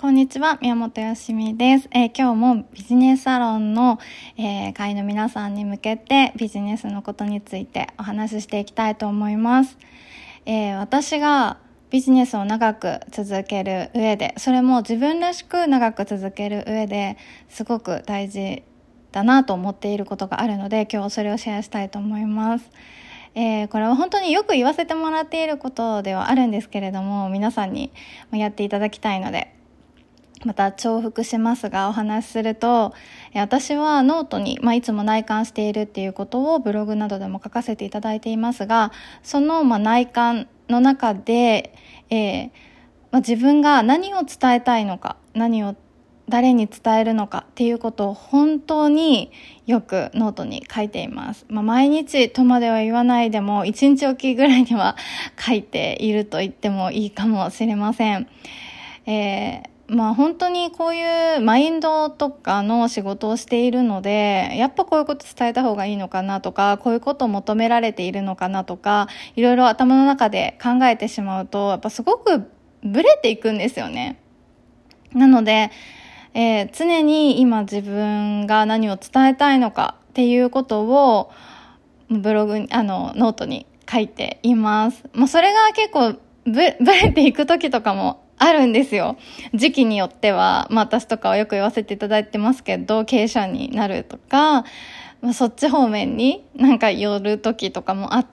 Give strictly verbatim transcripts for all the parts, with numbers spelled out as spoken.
こんにちは、宮本よしみです。えー、今日もビジネスサロンの、えー、会員の皆さんに向けてビジネスのことについてお話ししていきたいと思います。えー、私がビジネスを長く続ける上で、それも自分らしく長く続ける上ですごく大事だなと思っていることがあるので、今日はそれをシェアしたいと思います。えー、これは本当によく言わせてもらっていることではあるんですけれども、皆さんにやっていただきたいので、また重複しますがお話しすると、私はノートに、まあ、いつも内観しているっていうことをブログなどでも書かせていただいていますが、その、まあ、内観の中で、えーまあ、自分が何を伝えたいのか、何を誰に伝えるのかっていうことを本当によくノートに書いています。まあ、毎日とまでは言わないでも一日おきぐらいには書いていると言ってもいいかもしれません。えー、まあ本当にこういうマインドとかの仕事をしているので、やっぱこういうこと伝えた方がいいのかなとか、こういうことを求められているのかなとか、いろいろ頭の中で考えてしまうと、やっぱすごくブレていくんですよね。なので、えー、常に今自分が何を伝えたいのかっていうことをブログに、あの、ノートに書いています。まあ、それが結構ブ、ブレていく時とかもあるんですよ。時期によっては、まあ、私とかはよく言わせていただいてますけど、経営者になるとか、まあ、そっち方面になんか寄る時とかもあって、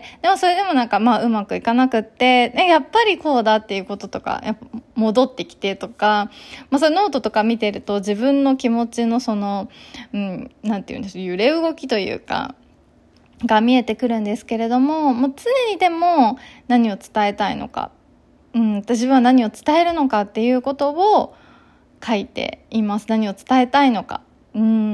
でもそれでもなんかまあうまくいかなくって、ね、やっぱりこうだっていうこととか、やっぱ戻ってきてとか、まあそれノートとか見てると自分の気持ちのその、うん、なんていうんです、揺れ動きというか、が見えてくるんですけれども、もう常にでも何を伝えたいのか、うん、私は何を伝えるのかっていうことを書いています。何を伝えたいのか。うん、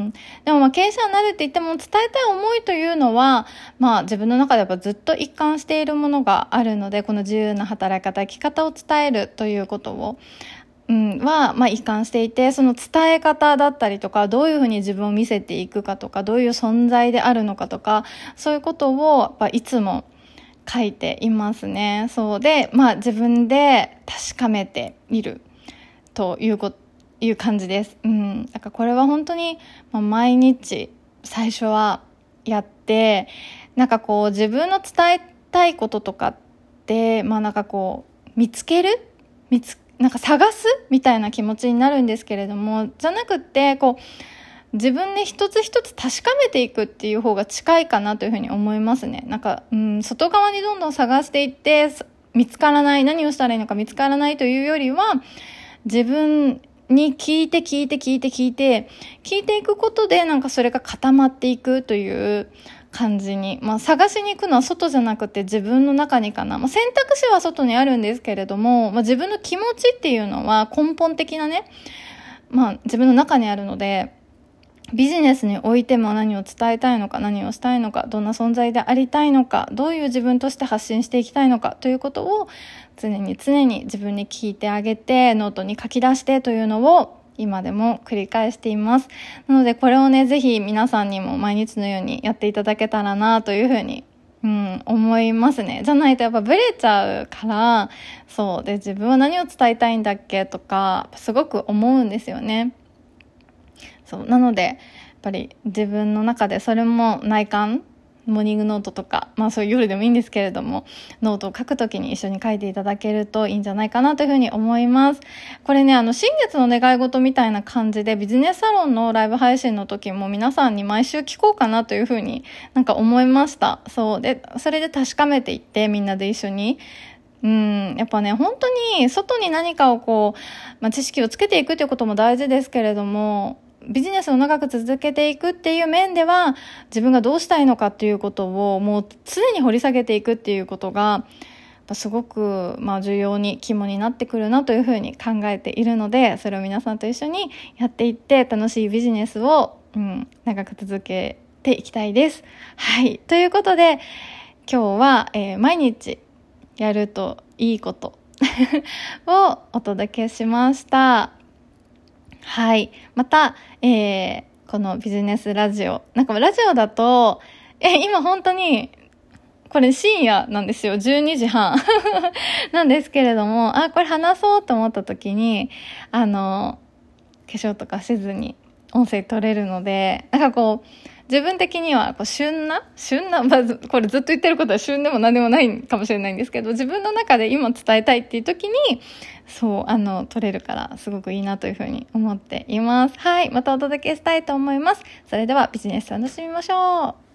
でもまあ経営者になるって言っても伝えたい思いというのは、まあ自分の中でやっぱずっと一貫しているものがあるので、この自由な働き方、生き方を伝えるということを、うん、は、まあ一貫していて、その伝え方だったりとか、どういうふうに自分を見せていくかとか、どういう存在であるのかとか、そういうことをやっぱいつも書いていますね。そうで、まあ自分で確かめてみるということ、いう感じです。うん。だからこれは本当に、まあ、毎日最初はやって、なんかこう自分の伝えたいこととかって、まあなんかこう見つける見つ、なんか探すみたいな気持ちになるんですけれども、じゃなくって、こう、自分で一つ一つ確かめていくっていう方が近いかなというふうに思いますね。なんか、うん、外側にどんどん探していって、見つからない、何をしたらいいのか見つからないというよりは、自分に聞いて聞いて聞いて聞いて聞いていくことでなんかそれが固まっていくという感じに、まあ探しに行くのは外じゃなくて自分の中にかな、まあ、選択肢は外にあるんですけれども、まあ、自分の気持ちっていうのは根本的なね、まあ自分の中にあるので、ビジネスにおいても何を伝えたいのか、何をしたいのか、どんな存在でありたいのか、どういう自分として発信していきたいのかということを常に常に自分に聞いてあげて、ノートに書き出してというのを今でも繰り返しています。なのでこれをね、ぜひ皆さんにも毎日のようにやっていただけたらなというふうにうん、思いますね。じゃないとやっぱブレちゃうから、そう。で、自分は何を伝えたいんだっけとか、すごく思うんですよね。そうなのでやっぱり自分の中でそれも内観モーニングノートとか、まあそういう夜でもいいんですけれども、ノートを書くときに一緒に書いていただけるといいんじゃないかなというふうに思います。これね、あの新月の願い事みたいな感じでビジネスサロンのライブ配信の時も皆さんに毎週聞こうかなというふうになんか思いました。そうで、それで確かめていってみんなで一緒にうん、やっぱね、本当に外に何かをこう、まあ、知識をつけていくということも大事ですけれども、ビジネスを長く続けていくっていう面では、自分がどうしたいのかっていうことをもう常に掘り下げていくっていうことが、やっぱすごく、まあ、重要に肝になってくるなというふうに考えているので、それを皆さんと一緒にやっていって楽しいビジネスを、うん、長く続けていきたいです。はい。ということで、今日は、えー、毎日やるといいことをお届けしました。はい。また、えー、このビジネスラジオ。なんかラジオだと、え、今本当に、ここれ深夜なんですよ。じゅうにじはんなんですけれども、あ、これ話そうと思った時に、あの、化粧とかしずに音声取れるので、なんかこう、自分的にはこう旬な旬な、まず、これずっと言ってることは旬でも何でもないかもしれないんですけど、自分の中で今伝えたいっていう時に、そう、あの、取れるからすごくいいなというふうに思っています。はい、またお届けしたいと思います。それではビジネス楽しみましょう。